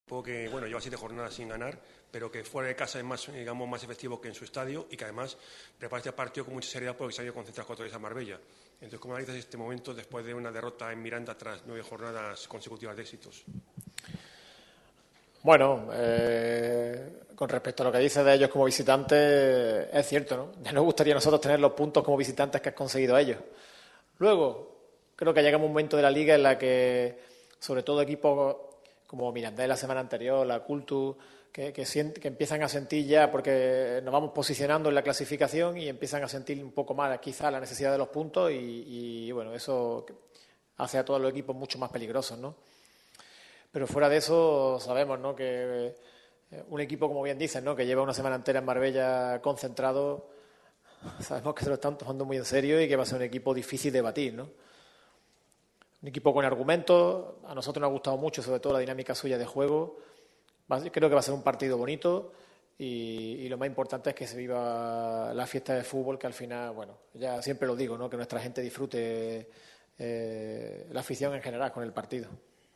Que bueno, lleva 7 jornadas sin ganar, pero que fuera de casa es más, digamos, más efectivo que en su estadio y que además prepara este partido con mucha seriedad porque se ha ido concentrado 4 días a Marbella. Entonces, ¿cómo analizas este momento después de una derrota en Miranda tras 9 jornadas consecutivas de éxitos? Bueno, con respecto a lo que dices de ellos como visitantes, es cierto, ¿no? Ya nos gustaría a nosotros tener los puntos como visitantes que han conseguido ellos. Luego, creo que llega un momento de la Liga en la que, sobre todo equipos como Mirandés la semana anterior, la Cultu, que empiezan a sentir ya, porque nos vamos posicionando en la clasificación y empiezan a sentir un poco más quizá la necesidad de los puntos y bueno, eso hace a todos los equipos mucho más peligrosos, ¿no? Pero fuera de eso sabemos, ¿no?, que un equipo, como bien dices, ¿no?, que lleva una semana entera en Marbella concentrado, sabemos que se lo están tomando muy en serio y que va a ser un equipo difícil de batir, ¿no? Un equipo con argumentos, a nosotros nos ha gustado mucho, sobre todo la dinámica suya de juego. Creo que va a ser un partido bonito y lo más importante es que se viva la fiesta de fútbol, que al final, bueno, ya siempre lo digo, ¿no?, que nuestra gente disfrute la afición en general con el partido.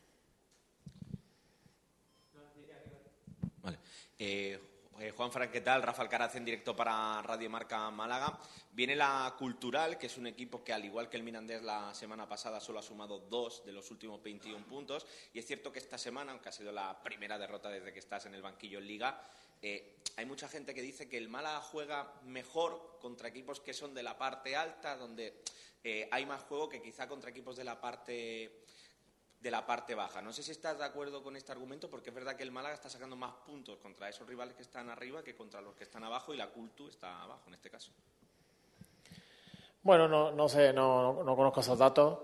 Vale. Juanfran, ¿qué tal? Rafa Alcaraz en directo para Radio Marca Málaga. Viene la Cultural, que es un equipo que, al igual que el Mirandés la semana pasada, solo ha sumado 2 de los últimos 21 puntos. Y es cierto que esta semana, aunque ha sido la primera derrota desde que estás en el banquillo en Liga, hay mucha gente que dice que el Málaga juega mejor contra equipos que son de la parte alta, donde hay más juego que quizá contra equipos de la parte baja. No sé si estás de acuerdo con este argumento, porque es verdad que el Málaga está sacando más puntos contra esos rivales que están arriba que contra los que están abajo, y la Cultu está abajo en este caso. Bueno, no sé, no conozco esos datos.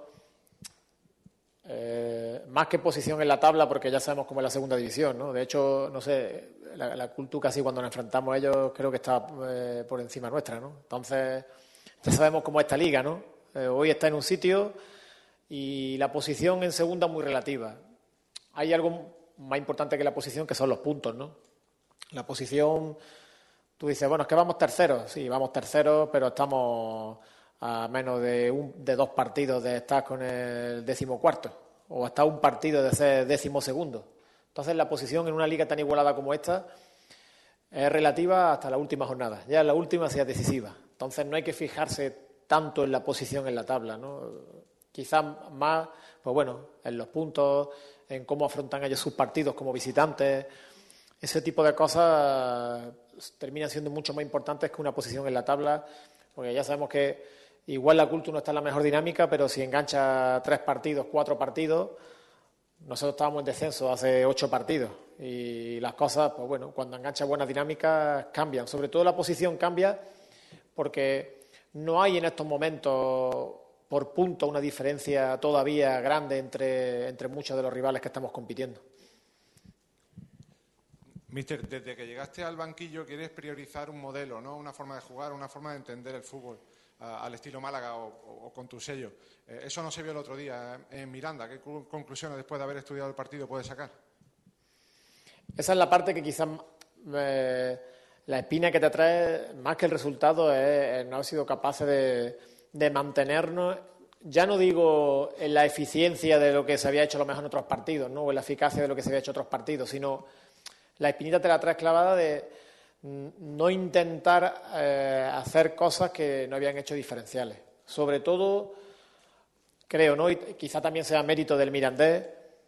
Más que posición en la tabla, porque ya sabemos cómo es la segunda división, ¿no? De hecho, no sé, la Cultu casi cuando nos enfrentamos a ellos creo que está por encima nuestra, ¿no? Entonces, ya sabemos cómo es esta liga, ¿no? Hoy está en un sitio y la posición en segunda muy relativa. Hay algo más importante que la posición, que son los puntos, ¿no? La posición, tú dices, bueno, es que vamos terceros. Sí, vamos terceros, pero estamos a menos de 2 partidos de estar con el 14º, o hasta un partido de ser 12º. Entonces, la posición en una liga tan igualada como esta es relativa hasta la última jornada. Ya en la última sea decisiva. Entonces, no hay que fijarse tanto en la posición en la tabla, ¿no? Quizás más, pues bueno, en los puntos, en cómo afrontan ellos sus partidos como visitantes. Ese tipo de cosas terminan siendo mucho más importantes que una posición en la tabla, porque ya sabemos que igual la Cultu no está en la mejor dinámica, pero si engancha 3 partidos, 4 partidos, nosotros estábamos en descenso hace 8 partidos y las cosas, pues bueno, cuando engancha buenas dinámicas cambian. Sobre todo la posición cambia porque no hay en estos momentos por punto una diferencia todavía grande entre muchos de los rivales que estamos compitiendo. Míster, desde que llegaste al banquillo quieres priorizar un modelo, ¿no? Una forma de jugar, una forma de entender el fútbol al estilo Málaga o con tu sello. Eso no se vio el otro día en Miranda. ¿Qué conclusiones después de haber estudiado el partido puedes sacar? Esa es la parte que quizás la espina que te trae, más que el resultado, es no haber sido capaces de mantenernos, ya no digo en la eficiencia de lo que se había hecho a lo mejor en otros partidos, ¿no?, o en la eficacia de lo que se había hecho en otros partidos, sino la espinita te la traes clavada de no intentar hacer cosas que no habían hecho diferenciales. Sobre todo, creo, ¿no?, y quizá también sea mérito del Mirandés,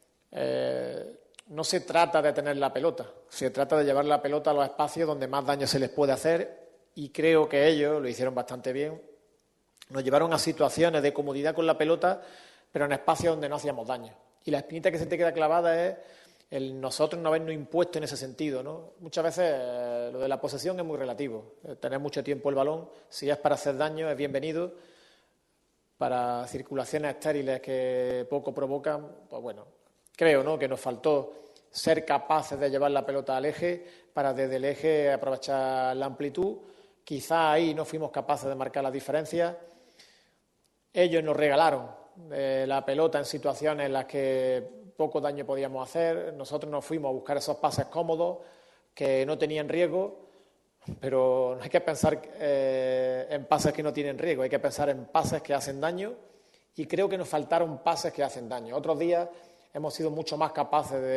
no se trata de tener la pelota, se trata de llevar la pelota a los espacios donde más daño se les puede hacer, y creo que ellos lo hicieron bastante bien. Nos llevaron a situaciones de comodidad con la pelota, pero en espacios donde no hacíamos daño. Y la espinita que se te queda clavada es el nosotros no habernos impuesto en ese sentido, ¿no? Muchas veces lo de la posesión es muy relativo. Tener mucho tiempo el balón, si es para hacer daño, es bienvenido. Para circulaciones estériles que poco provocan, pues bueno, creo, ¿no?, que nos faltó ser capaces de llevar la pelota al eje para desde el eje aprovechar la amplitud. Quizá ahí no fuimos capaces de marcar la diferencia. Ellos nos regalaron la pelota en situaciones en las que poco daño podíamos hacer. Nosotros nos fuimos a buscar esos pases cómodos que no tenían riesgo, pero no hay que pensar en pases que no tienen riesgo, hay que pensar en pases que hacen daño, y creo que nos faltaron pases que hacen daño. Otros días hemos sido mucho más capaces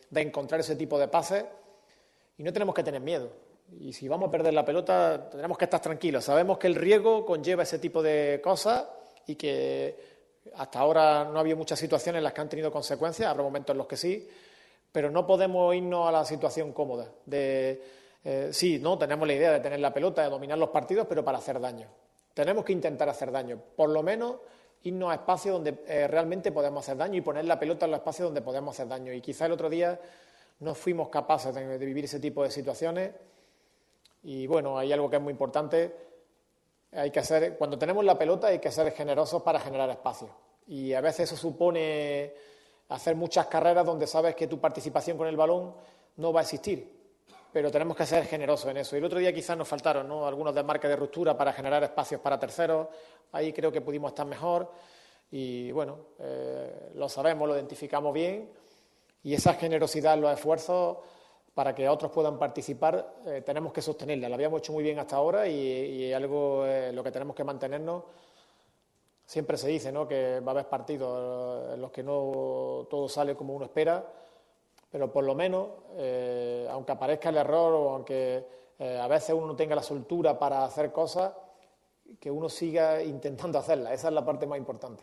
de encontrar ese tipo de pases y no tenemos que tener miedo. Y si vamos a perder la pelota, tenemos que estar tranquilos. Sabemos que el riesgo conlleva ese tipo de cosas y que hasta ahora no ha habido muchas situaciones en las que han tenido consecuencias, habrá momentos en los que sí, pero no podemos irnos a la situación cómoda sí, no tenemos la idea de tener la pelota, de dominar los partidos, pero para hacer daño. Tenemos que intentar hacer daño, por lo menos irnos a espacios donde realmente podemos hacer daño y poner la pelota en los espacios donde podemos hacer daño. Y quizá el otro día no fuimos capaces de vivir ese tipo de situaciones. Y bueno, hay algo que es muy importante, cuando tenemos la pelota hay que ser generosos para generar espacio. Y a veces eso supone hacer muchas carreras donde sabes que tu participación con el balón no va a existir, pero tenemos que ser generosos en eso. Y el otro día quizás nos faltaron, ¿no?, algunos desmarques de ruptura para generar espacios para terceros, ahí creo que pudimos estar mejor y bueno, lo sabemos, lo identificamos bien y esa generosidad en los esfuerzos para que otros puedan participar, tenemos que sostenerla. La habíamos hecho muy bien hasta ahora y algo lo que tenemos que mantenernos. Siempre se dice, ¿no?, que va a haber partidos en los que no todo sale como uno espera, pero por lo menos, aunque aparezca el error o aunque a veces uno no tenga la soltura para hacer cosas, que uno siga intentando hacerlas. Esa es la parte más importante.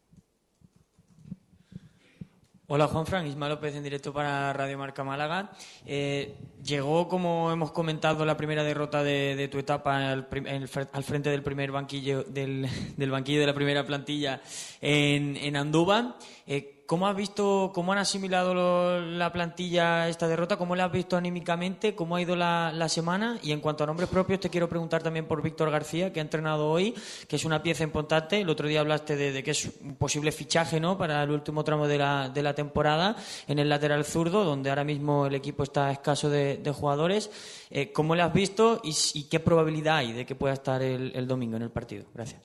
Hola Juanfran, Isma López en directo para Radio Marca Málaga. Llegó, como hemos comentado, la primera derrota de tu etapa al frente del primer banquillo del banquillo de la primera plantilla en Andúba. ¿Cómo has visto, cómo han asimilado la plantilla esta derrota? ¿Cómo la has visto anímicamente? ¿Cómo ha ido la semana? Y en cuanto a nombres propios, te quiero preguntar también por Víctor García, que ha entrenado hoy, que es una pieza importante. El otro día hablaste de que es un posible fichaje, ¿no?, para el último tramo de la temporada en el lateral zurdo, donde ahora mismo el equipo está escaso de jugadores. ¿Cómo le has visto y qué probabilidad hay de que pueda estar el domingo en el partido? Gracias.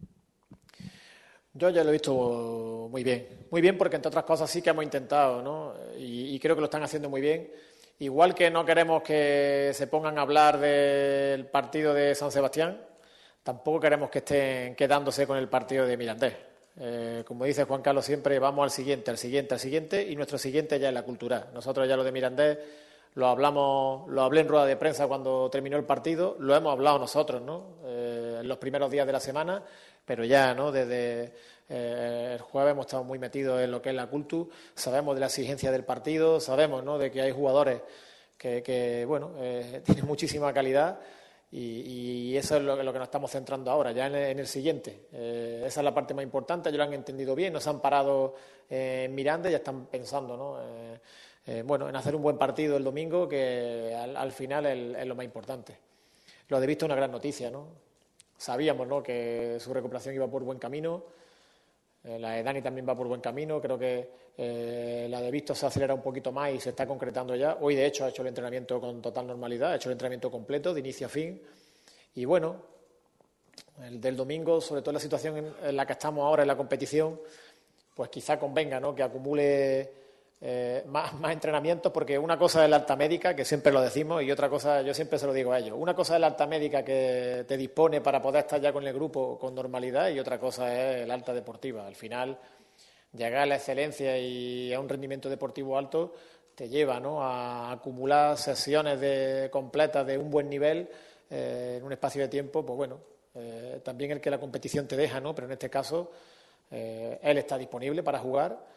Yo ya lo he visto muy bien porque entre otras cosas sí que hemos intentado, ¿no? Y creo que lo están haciendo muy bien. Igual que no queremos que se pongan a hablar del partido de San Sebastián, tampoco queremos que estén quedándose con el partido de Mirandés. Como dice Juan Carlos siempre, vamos al siguiente y nuestro siguiente ya es la Cultural. Nosotros ya lo de Mirandés lo hablé en rueda de prensa cuando terminó el partido, lo hemos hablado nosotros, ¿no?, en los primeros días de la semana, pero ya, ¿no?, desde el jueves hemos estado muy metidos en lo que es la Cultu, sabemos de la exigencia del partido, sabemos, ¿no?, de que hay jugadores que tienen muchísima calidad y eso es lo que nos estamos centrando ahora, ya en el siguiente. Esa es la parte más importante, ellos lo han entendido bien, nos han parado en Miranda y ya están pensando, ¿no?, en hacer un buen partido el domingo, que al final es lo más importante. Lo de Víctor, una gran noticia, ¿no? Sabíamos, ¿no?, que su recuperación iba por buen camino, la de Dani también va por buen camino, creo que la de Víctor se acelera un poquito más y se está concretando ya. Hoy, de hecho, ha hecho el entrenamiento con total normalidad, ha hecho el entrenamiento completo, de inicio a fin, y bueno, el del domingo, sobre todo en la situación en la que estamos ahora en la competición, pues quizá convenga, ¿no?, que acumule más entrenamientos, porque una cosa es la alta médica, que siempre lo decimos, y otra cosa, yo siempre se lo digo a ellos, una cosa es la alta médica que te dispone para poder estar ya con el grupo con normalidad y otra cosa es el alta deportiva. Al final, llegar a la excelencia y a un rendimiento deportivo alto te lleva, ¿no?, a acumular sesiones completas de un buen nivel en un espacio de tiempo, pues bueno, también el que la competición te deja, ¿no?, pero en este caso él está disponible para jugar.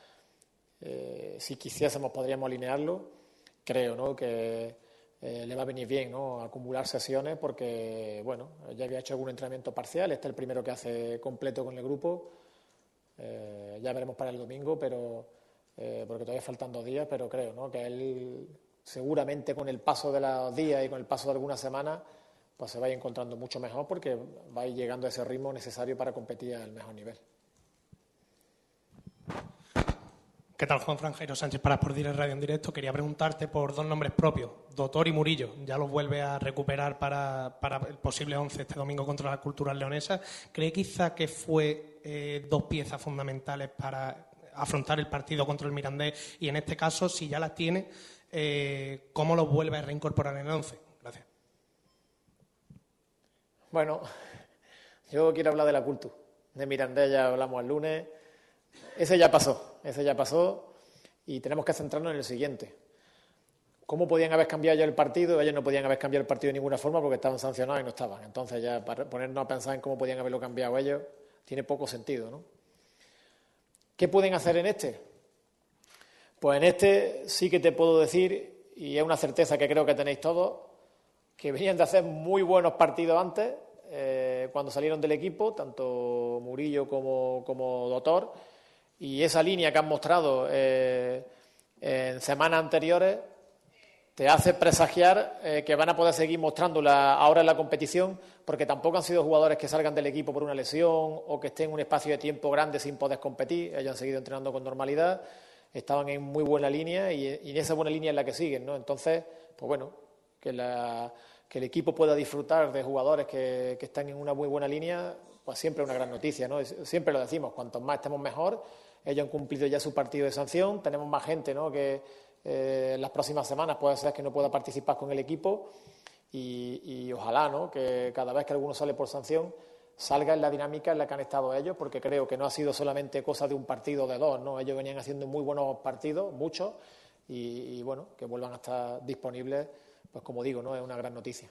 Si quisiésemos podríamos alinearlo, creo, ¿no?, que le va a venir bien, ¿no?, acumular sesiones porque, bueno, ya había hecho algún entrenamiento parcial, este es el primero que hace completo con el grupo, ya veremos para el domingo, pero porque todavía faltan 2 días, pero creo, ¿no?, que él seguramente con el paso de los días y con el paso de algunas semanas pues se vaya encontrando mucho mejor porque va a ir llegando a ese ritmo necesario para competir al mejor nivel. ¿Qué tal, Juanfran? Jairo Sánchez para Sport Direct Radio en directo. Quería preguntarte por 2 nombres propios, Doctor y Murillo. Ya los vuelve a recuperar para el posible 11 este domingo contra la Cultural Leonesa. ¿Cree quizá que fue 2 piezas fundamentales para afrontar el partido contra el Mirandés? Y en este caso, si ya las tiene, ¿cómo los vuelve a reincorporar en el 11? Gracias. Bueno, yo quiero hablar de la Cultu. De Mirandés ya hablamos el lunes. Ese ya pasó y tenemos que centrarnos en el siguiente. ¿Cómo podían haber cambiado ya el partido? Ellos no podían haber cambiado el partido de ninguna forma porque estaban sancionados y no estaban. Entonces ya para ponernos a pensar en cómo podían haberlo cambiado ellos tiene poco sentido, ¿no? ¿Qué pueden hacer en este? Pues en este sí que te puedo decir, y es una certeza que creo que tenéis todos, que venían de hacer muy buenos partidos antes, cuando salieron del equipo, tanto Murillo como Dotor, y esa línea que han mostrado en semanas anteriores te hace presagiar que van a poder seguir mostrándola ahora en la competición, porque tampoco han sido jugadores que salgan del equipo por una lesión o que estén en un espacio de tiempo grande sin poder competir. Ellos han seguido entrenando con normalidad, estaban en muy buena línea y en esa buena línea es la que siguen, ¿no? Entonces, pues bueno, que el equipo pueda disfrutar de jugadores que están en una muy buena línea, pues siempre es una gran noticia, ¿no? Siempre lo decimos, cuantos más estemos mejor. Ellos han cumplido ya su partido de sanción, tenemos más gente, ¿no?, que en las próximas semanas puede ser que no pueda participar con el equipo y ojalá, ¿no?, que cada vez que alguno sale por sanción salga en la dinámica en la que han estado ellos, porque creo que no ha sido solamente cosa de un partido o de dos, ¿no? Ellos venían haciendo muy buenos partidos, muchos, y bueno, que vuelvan a estar disponibles, pues como digo, ¿no?, es una gran noticia.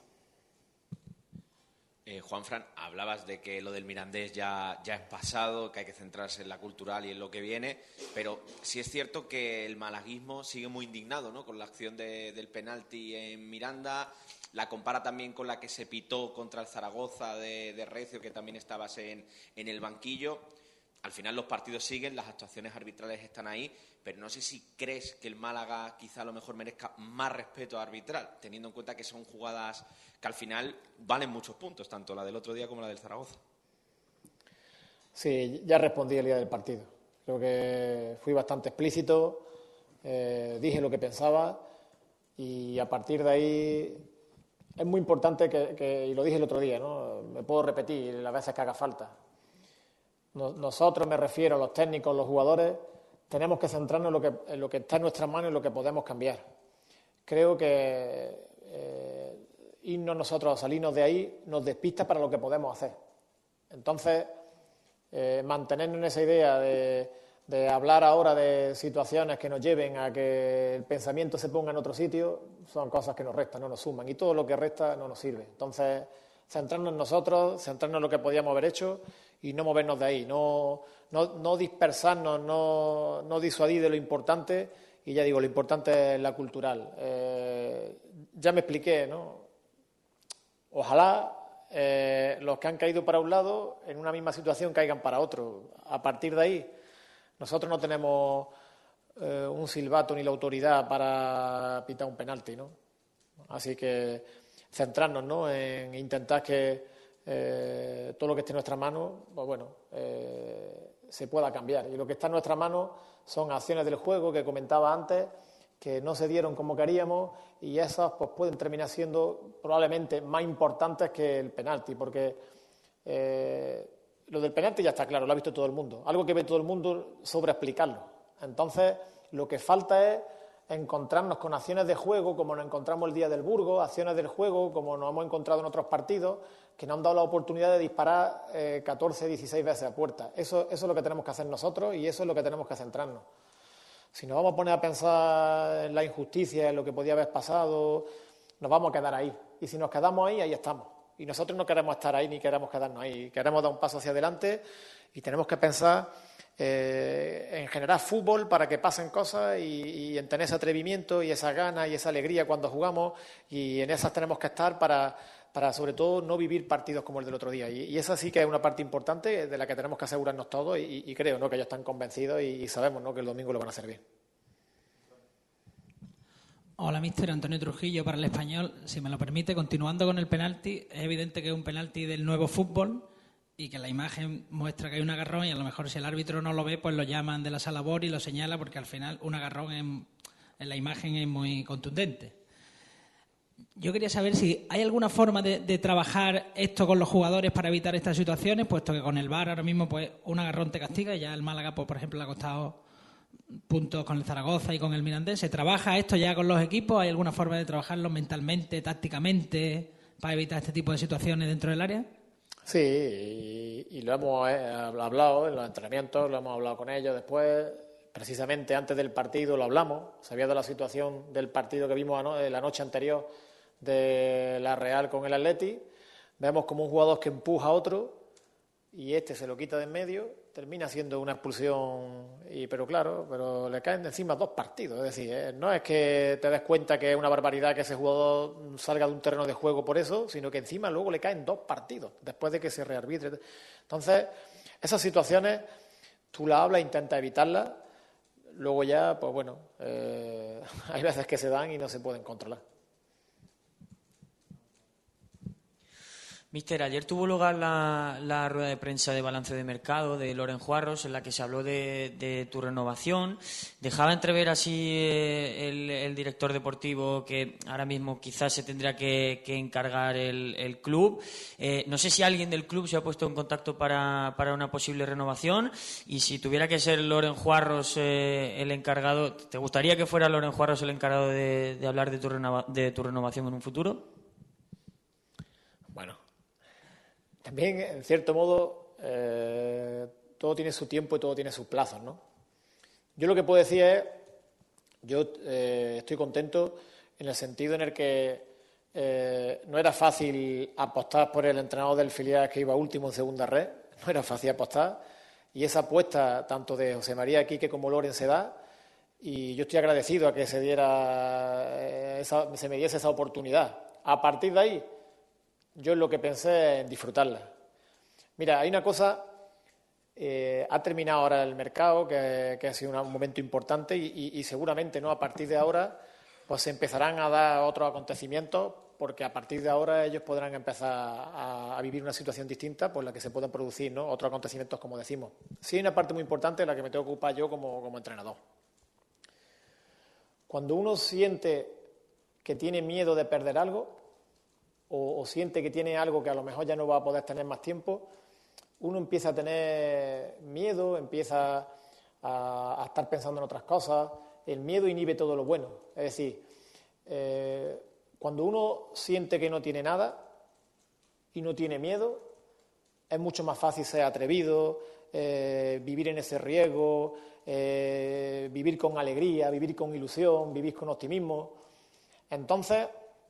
Juanfran, hablabas de que lo del Mirandés ya es pasado, que hay que centrarse en la cultural y en lo que viene, pero sí es cierto que el malaguismo sigue muy indignado, ¿no?, con la acción del penalti en Miranda. La compara también con la que se pitó contra el Zaragoza de Recio, que también estabas en el banquillo. Al final los partidos siguen, las actuaciones arbitrales están ahí, pero no sé si crees que el Málaga quizá a lo mejor merezca más respeto arbitral, teniendo en cuenta que son jugadas que al final valen muchos puntos, tanto la del otro día como la del Zaragoza. Sí, ya respondí el día del partido. Creo que fui bastante explícito, dije lo que pensaba y a partir de ahí es muy importante y lo dije el otro día, ¿no?, me puedo repetir las veces que haga falta. Nosotros, me refiero a los técnicos, los jugadores, tenemos que centrarnos en lo que está en nuestras manos y en lo que podemos cambiar. Creo que irnos nosotros, salirnos de ahí, nos despista para lo que podemos hacer. Entonces, mantenernos en esa idea de hablar ahora de situaciones que nos lleven a que el pensamiento se ponga en otro sitio, son cosas que nos restan, no nos suman. Y todo lo que resta no nos sirve. Entonces, centrarnos en nosotros, centrarnos en lo que podíamos haber hecho y no movernos de ahí, no dispersarnos, no disuadir de lo importante. Y ya digo, lo importante es la cultural. Ya me expliqué, ¿no? Ojalá los que han caído para un lado en una misma situación caigan para otro. A partir de ahí, nosotros no tenemos un silbato ni la autoridad para pitar un penalti, ¿no? Así que centrarnos, ¿no?, en intentar que todo lo que esté en nuestra mano, pues bueno, se pueda cambiar. Y lo que está en nuestra mano son acciones del juego que comentaba antes, que no se dieron como queríamos y esas pues pueden terminar siendo probablemente más importantes que el penalti, porque lo del penalti ya está claro, lo ha visto todo el mundo. Algo que ve todo el mundo, sobra explicarlo. Entonces, lo que falta es encontrarnos con acciones de juego como nos encontramos el día del Burgos, acciones del juego como nos hemos encontrado en otros partidos, que nos han dado la oportunidad de disparar 14, 16 veces a puerta. Eso es lo que tenemos que hacer nosotros y eso es lo que tenemos que centrarnos. Si nos vamos a poner a pensar en la injusticia, en lo que podía haber pasado, nos vamos a quedar ahí. Y si nos quedamos ahí, ahí estamos. Y nosotros no queremos estar ahí ni queremos quedarnos ahí. Queremos dar un paso hacia adelante y tenemos que pensar en generar fútbol para que pasen cosas y en tener ese atrevimiento y esa gana y esa alegría cuando jugamos, y en esas tenemos que estar para sobre todo no vivir partidos como el del otro día, y esa sí que es una parte importante de la que tenemos que asegurarnos todos y creo, ¿no?, que ellos están convencidos y sabemos, ¿no?, que el domingo lo van a hacer bien. Hola, míster Antonio Trujillo para El Español. Si me lo permite, continuando con el penalti, es evidente que es un penalti del nuevo fútbol y que la imagen muestra que hay un agarrón y a lo mejor si el árbitro no lo ve, pues lo llaman de la sala BOR y lo señala, porque al final un agarrón en la imagen es muy contundente. Yo quería saber si hay alguna forma de trabajar esto con los jugadores para evitar estas situaciones, puesto que con el VAR ahora mismo pues un agarrón te castiga y ya el Málaga, pues, por ejemplo, le ha costado puntos con el Zaragoza y con el Mirandés. ¿Se trabaja esto ya con los equipos? ¿Hay alguna forma de trabajarlo mentalmente, tácticamente, para evitar este tipo de situaciones dentro del área? Sí, y lo hemos hablado en los entrenamientos, lo hemos hablado con ellos después. precisamente antes del partido lo hablamos, sabía de la situación del partido que vimos la noche anterior de la Real con el Atleti. Vemos como un jugador que empuja a otro y se lo quita de en medio, termina siendo una expulsión, pero le caen de encima 2 partidos. Es decir, no es que te des cuenta que es una barbaridad que ese jugador salga de un terreno de juego por eso, sino que encima luego le caen 2 partidos después de que se rearbitre. Entonces, esas situaciones tú las hablas e intentas evitarlas, luego ya, pues bueno, hay veces que se dan y no se pueden controlar. Míster, ayer tuvo lugar la rueda de prensa de balance de mercado de Loren Juarros, en la que se habló de tu renovación. Dejaba entrever así el director deportivo que ahora mismo quizás se tendrá que encargar el club. No sé si alguien del club se ha puesto en contacto para una posible renovación, y si tuviera que ser Loren Juarros el encargado, ¿te gustaría que fuera Loren Juarros el encargado de hablar de tu renovación en un futuro? Bueno, también, en cierto modo, todo tiene su tiempo y todo tiene sus plazos, ¿no? Yo lo que puedo decir es, estoy contento en el sentido en el que no era fácil apostar por el entrenador del filial que iba último en segunda red, no era fácil apostar, y esa apuesta tanto de José María Quique como Loren se da, y yo estoy agradecido a que se me diese esa oportunidad. A partir de ahí, yo lo que pensé en disfrutarla. Mira, hay una cosa, ha terminado ahora el mercado, que ha sido un momento importante y seguramente, ¿no?, a partir de ahora pues se empezarán a dar otros acontecimientos, porque a partir de ahora ellos podrán empezar a vivir una situación distinta por la que se puedan producir, ¿no?, otros acontecimientos, como decimos. Sí hay una parte muy importante en la que me tengo que ocupar yo como entrenador. Cuando uno siente que tiene miedo de perder algo, o siente que tiene algo que a lo mejor ya no va a poder tener más tiempo, uno empieza a tener miedo, empieza a estar pensando en otras cosas. El miedo inhibe todo lo bueno. Es decir, cuando uno siente que no tiene nada y no tiene miedo, es mucho más fácil ser atrevido, vivir en ese riesgo, vivir con alegría, vivir con ilusión, vivir con optimismo. Entonces,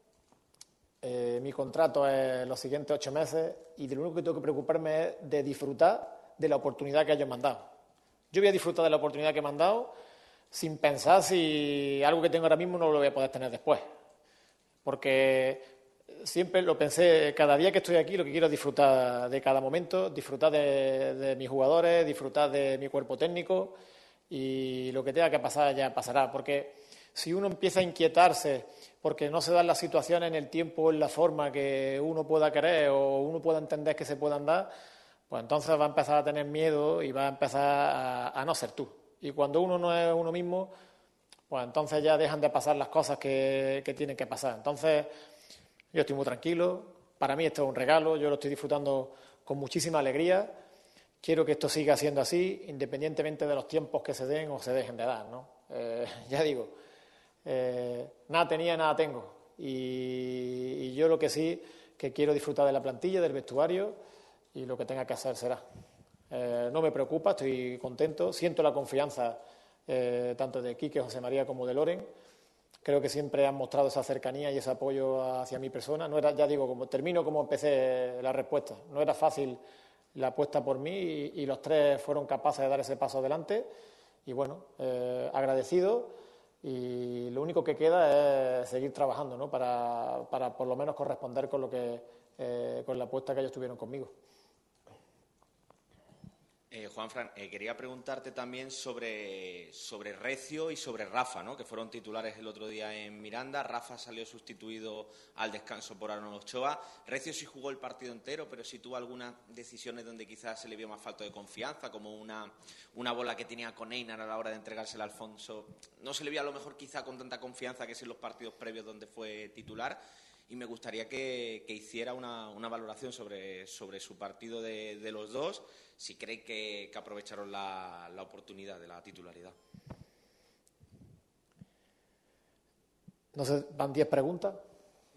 mi contrato es los siguientes 8 meses y de lo único que tengo que preocuparme es de disfrutar de la oportunidad que ellos me han dado. Yo voy a disfrutar de la oportunidad que me han dado sin pensar si algo que tengo ahora mismo no lo voy a poder tener después. Porque siempre lo pensé, cada día que estoy aquí lo que quiero es disfrutar de cada momento, disfrutar de mis jugadores, disfrutar de mi cuerpo técnico, y lo que tenga que pasar ya pasará. Porque si uno empieza a inquietarse porque no se dan las situaciones en el tiempo o en la forma que uno pueda querer o uno pueda entender que se puedan dar, pues entonces va a empezar a tener miedo y va a empezar a no ser tú. Y cuando uno no es uno mismo, pues entonces ya dejan de pasar las cosas que tienen que pasar. Entonces, yo estoy muy tranquilo. Para mí esto es un regalo, yo lo estoy disfrutando con muchísima alegría. Quiero que esto siga siendo así, independientemente de los tiempos que se den o se dejen de dar, ¿no? Ya digo, nada tenía, nada tengo. Y yo lo que sí, que quiero disfrutar de la plantilla, del vestuario, y lo que tenga que hacer será. No me preocupa, estoy contento, siento la confianza tanto de Quique, José María como de Loren. Creo que siempre han mostrado esa cercanía y ese apoyo hacia mi persona. No era, ya digo, termino como empecé la respuesta. No era fácil la apuesta por mí y los 3 fueron capaces de dar ese paso adelante. Y bueno, agradecido. Y lo único que queda es seguir trabajando, ¿no?, para por lo menos corresponder con con la apuesta que ellos tuvieron conmigo. Juanfran, quería preguntarte también sobre Recio y sobre Rafa, ¿no?, que fueron titulares el otro día en Miranda. Rafa salió sustituido al descanso por Aaron Ochoa. Recio sí jugó el partido entero, pero sí tuvo algunas decisiones donde quizás se le vio más falta de confianza, como una bola que tenía con Einar a la hora de entregársela a Alfonso. No se le vio a lo mejor quizá con tanta confianza que sí en los partidos previos donde fue titular. Y me gustaría que hiciera una valoración sobre su partido de los dos, si cree que aprovecharon la oportunidad de la titularidad. No sé, van 10 preguntas.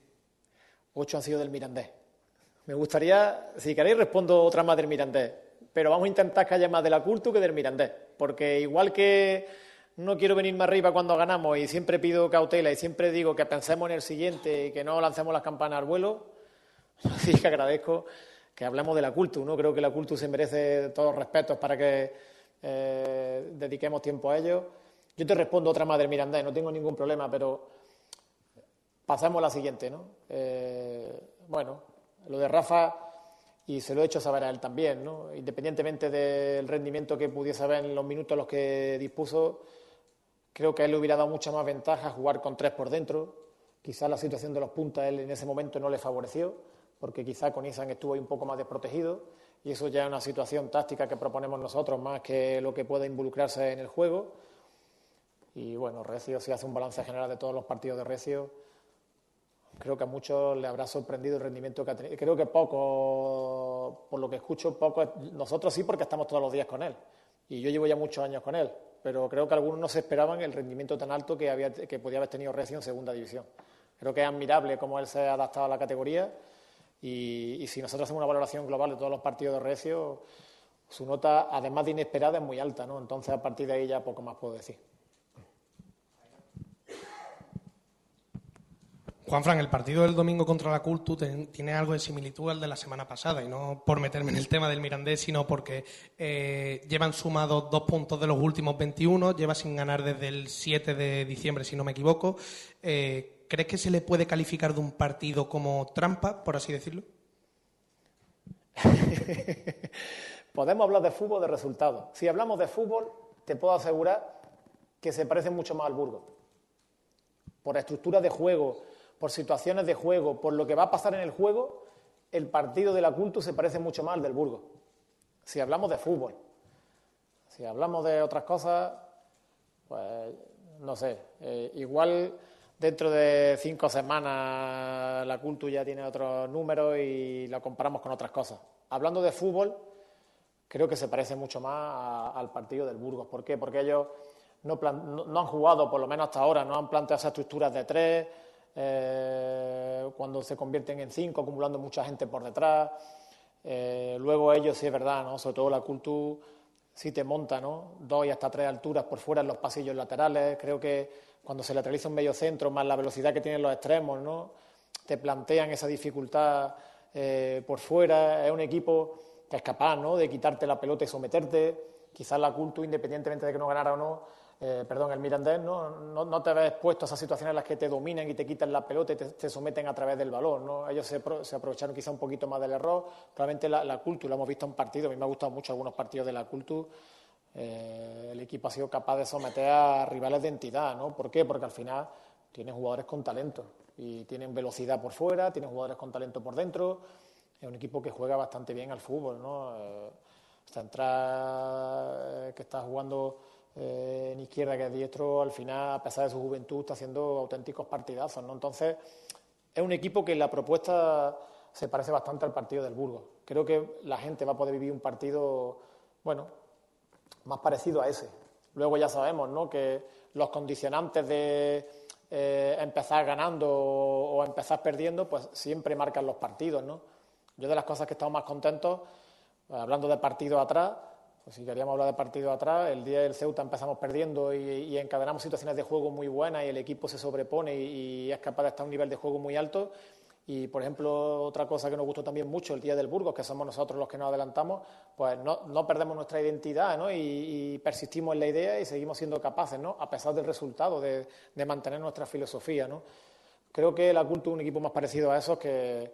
8 han sido del Mirandés. Me gustaría, si queréis, respondo otra más del Mirandés. pero vamos a intentar que haya más de la Cultu que del Mirandés, porque igual que no quiero venirme arriba cuando ganamos y siempre pido cautela y siempre digo que pensemos en el siguiente y que no lancemos las campanas al vuelo, sí que agradezco que hablemos de la Cultu, ¿no? Creo que la Cultu se merece todos los respetos para que dediquemos tiempo a ello. Yo te respondo otra más del Mirandés, no tengo ningún problema, pero pasamos a la siguiente, ¿no? Bueno, lo de Rafa, y se lo he hecho saber a él también, ¿no? Independientemente del rendimiento que pudiese haber en los minutos en los que dispuso, creo que a él le hubiera dado mucha más ventaja jugar con 3 por dentro. Quizás la situación de los puntas a él en ese momento no le favoreció, porque quizás con Isan estuvo ahí un poco más desprotegido, y eso ya es una situación táctica que proponemos nosotros más que lo que pueda involucrarse en el juego. Y bueno, Recio, si hace un balance general de todos los partidos de Recio, creo que a muchos le habrá sorprendido el rendimiento que ha tenido. Creo que poco, por lo que escucho, poco. Nosotros sí, porque estamos todos los días con él. Y yo llevo ya muchos años con él. Pero creo que algunos no se esperaban el rendimiento tan alto que podía haber tenido Recio en segunda división. Creo que es admirable cómo él se ha adaptado a la categoría. Y si nosotros hacemos una valoración global de todos los partidos de Recio, su nota, además de inesperada, es muy alta, ¿no? Entonces, a partir de ahí ya poco más puedo decir. Juanfran, el partido del domingo contra la Cultu tiene algo de similitud al de la semana pasada, y no por meterme en el tema del Mirandés, sino porque llevan sumados 2 puntos de los últimos 21, lleva sin ganar desde el 7 de diciembre, si no me equivoco. ¿Crees que se le puede calificar de un partido como trampa, por así decirlo? Podemos hablar de fútbol, de resultados. Si hablamos de fútbol, te puedo asegurar que se parece mucho más al Burgos. Por estructura de juego, por situaciones de juego, por lo que va a pasar en el juego, el partido de la Cultu se parece mucho más al del Burgos. Si hablamos de fútbol. Si hablamos de otras cosas, pues no sé. Igual dentro de 5 semanas la Cultu ya tiene otros números y la comparamos con otras cosas. Hablando de fútbol, creo que se parece mucho más al partido del Burgos. ¿Por qué? Porque ellos no han jugado, por lo menos hasta ahora, no han planteado esas estructuras de 3, cuando se convierten en 5, acumulando mucha gente por detrás. Luego ellos, sí es verdad, ¿no? Sobre todo la Cultu sí te monta, ¿no? 2 y hasta 3 alturas por fuera en los pasillos laterales. Creo que cuando se lateraliza un medio centro, más la velocidad que tienen los extremos, ¿no? Te plantean esa dificultad por fuera. Es un equipo que es capaz, ¿no?, de quitarte la pelota y someterte. Quizás la Cultu, independientemente de que no ganara o no, el Mirandés, no te ves expuesto a esas situaciones en las que te dominan y te quitan la pelota y te someten a través del balón, ¿no? Ellos se aprovecharon quizá un poquito más del error. Probablemente la Cultu, lo hemos visto en partidos, a mí me ha gustado mucho algunos partidos de la Cultu. El equipo ha sido capaz de someter a rivales de entidad, ¿no? ¿Por qué? Porque al final tienen jugadores con talento y tienen velocidad por fuera, tienen jugadores con talento por dentro. Es un equipo que juega bastante bien al fútbol, ¿no? Central que está jugando en izquierda, que es diestro, al final, a pesar de su juventud, está haciendo auténticos partidazos, ¿no? Entonces, es un equipo que en la propuesta se parece bastante al partido del Burgos. Creo que la gente va a poder vivir un partido, bueno, más parecido a ese. Luego ya sabemos, ¿no?, que los condicionantes de empezar ganando o empezar perdiendo, pues siempre marcan los partidos, ¿no? Yo, de las cosas que he estado más contentos, hablando de partidos atrás, pues si queríamos hablar de partidos atrás, el día del Ceuta empezamos perdiendo y encadenamos situaciones de juego muy buenas y el equipo se sobrepone y es capaz de estar a un nivel de juego muy alto. Y, por ejemplo, otra cosa que nos gustó también mucho, el día del Burgos, que somos nosotros los que nos adelantamos, pues no perdemos nuestra identidad, ¿no? Y persistimos en la idea y seguimos siendo capaces, ¿no?, a pesar del resultado, de mantener nuestra filosofía, ¿no? Creo que la Cultu es un equipo más parecido a esos que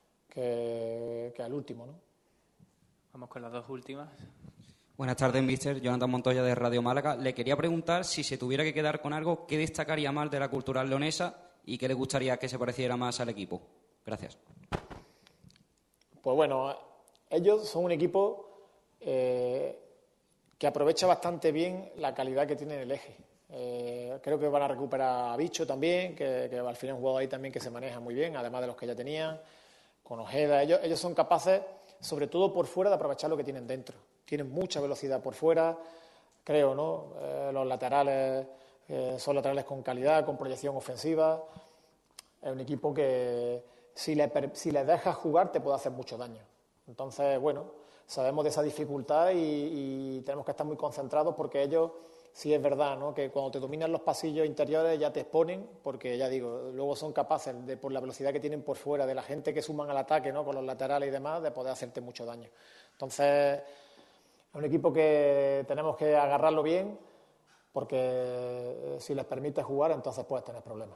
al último, ¿no? Vamos con las 2 últimas. Buenas tardes, míster. Jonathan Montoya, de Radio Málaga. Le quería preguntar si se tuviera que quedar con algo, ¿qué destacaría más de la Cultural Leonesa y qué le gustaría que se pareciera más al equipo? Gracias. Pues bueno, ellos son un equipo que aprovecha bastante bien la calidad que tiene en el eje. Creo que van a recuperar a Bicho también, que al final es un jugador ahí también que se maneja muy bien, además de los que ya tenían, con Ojeda. Ellos son capaces, sobre todo por fuera, de aprovechar lo que tienen dentro. Tienen mucha velocidad por fuera, creo, ¿no? Los laterales son laterales con calidad, con proyección ofensiva. Es un equipo que si les dejas jugar te puede hacer mucho daño. Entonces, bueno, sabemos de esa dificultad y tenemos que estar muy concentrados porque ellos, sí es verdad, ¿no?, que cuando te dominan los pasillos interiores ya te exponen, porque ya digo, luego son capaces, de, por la velocidad que tienen por fuera, de la gente que suman al ataque, ¿no?, con los laterales y demás, de poder hacerte mucho daño. Entonces, es un equipo que tenemos que agarrarlo bien, porque si les permite jugar, entonces puedes tener problemas.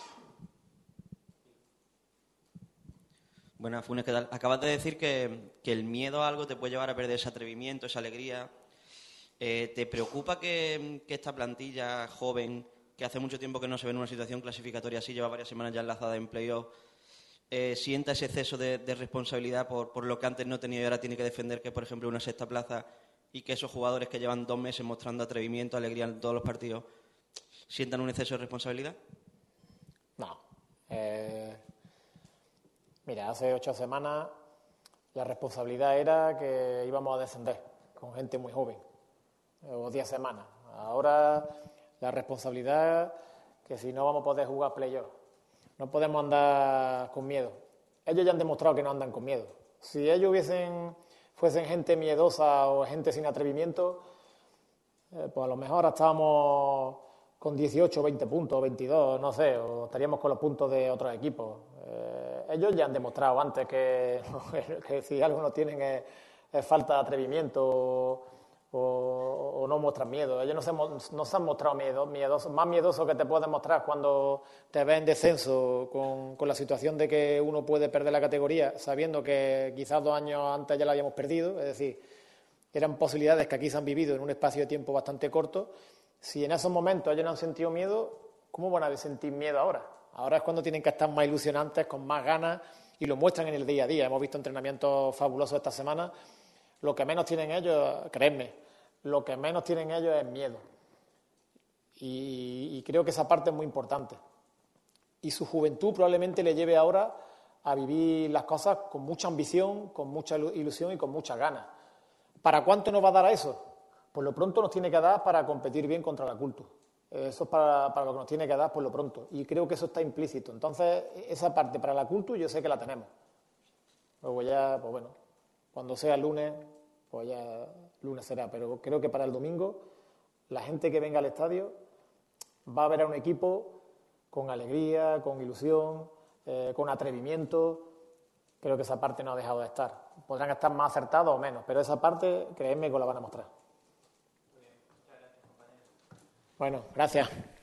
Buenas, Funes, ¿qué tal? Acabas de decir que el miedo a algo te puede llevar a perder ese atrevimiento, esa alegría. ¿Te preocupa que esta plantilla joven, que hace mucho tiempo que no se ve en una situación clasificatoria así, lleva varias semanas ya enlazada en playoff, sienta ese exceso de responsabilidad por lo que antes no tenía y ahora tiene que defender, que es, por ejemplo, una sexta plaza, y que esos jugadores que llevan 2 meses mostrando atrevimiento, alegría en todos los partidos, sientan un exceso de responsabilidad? No. Mira, hace 8 semanas la responsabilidad era que íbamos a descender con gente muy joven, o 10 semanas. Ahora la responsabilidad que si no vamos a poder jugar playoff, no podemos andar con miedo. Ellos ya han demostrado que no andan con miedo. Si ellos fuesen gente miedosa o gente sin atrevimiento, pues a lo mejor ahora estábamos con 18, 20 puntos, 22, no sé, o estaríamos con los puntos de otros equipos. Ellos ya han demostrado antes que si algo no tienen es falta de atrevimiento o no muestran miedo. Ellos no se han mostrado miedosos. Más miedosos que te pueden mostrar cuando te ves en descenso con la situación de que uno puede perder la categoría, sabiendo que quizás 2 años antes ya la habíamos perdido. Es decir, eran posibilidades que aquí se han vivido en un espacio de tiempo bastante corto. Si en esos momentos ellos no han sentido miedo, ¿cómo van a sentir miedo ahora? Ahora es cuando tienen que estar más ilusionantes, con más ganas, y lo muestran en el día a día. Hemos visto entrenamientos fabulosos esta semana. Lo que menos tienen ellos, créanme, lo que menos tienen ellos es miedo. Y creo que esa parte es muy importante. Y su juventud probablemente le lleve ahora a vivir las cosas con mucha ambición, con mucha ilusión y con muchas ganas. ¿Para cuánto nos va a dar a eso? Por lo pronto nos tiene que dar para competir bien contra la Cultus. Eso es para lo que nos tiene que dar por lo pronto. Y creo que eso está implícito. Entonces, esa parte para la Cultus yo sé que la tenemos. Luego ya, pues bueno, cuando sea lunes, pues ya lunes será. Pero creo que para el domingo, la gente que venga al estadio va a ver a un equipo con alegría, con ilusión, con atrevimiento. Creo que esa parte no ha dejado de estar. Podrán estar más acertados o menos, pero esa parte, créeme que la van a mostrar. Bueno, gracias.